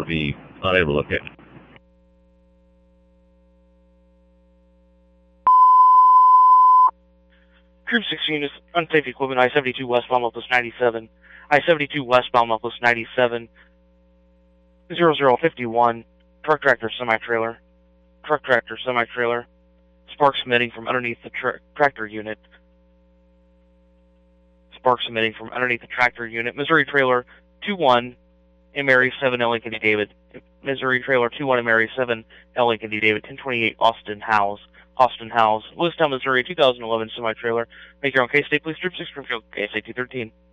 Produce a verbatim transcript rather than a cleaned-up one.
V, unable to locate. Troop six units, unsafe equipment, I seventy-two westbound, Northwest ninety-seven. I seventy-two westbound, Northwest ninety-seven. zero zero fifty-one, truck tractor semi-trailer. Truck tractor semi-trailer. Sparks emitting from underneath the tra tractor unit. Sparks emitting from underneath the tractor unit. Missouri trailer two one, M Area seven, L Lincoln D. David. Missouri trailer two one, M Area seven, L Lincoln D. David. ten twenty-eight, Austin Howes. Austin Howes. Lewistown, Missouri, two thousand eleven semi-trailer. Make your own case, state police, Troop six, Springfield, K S A two thirteen.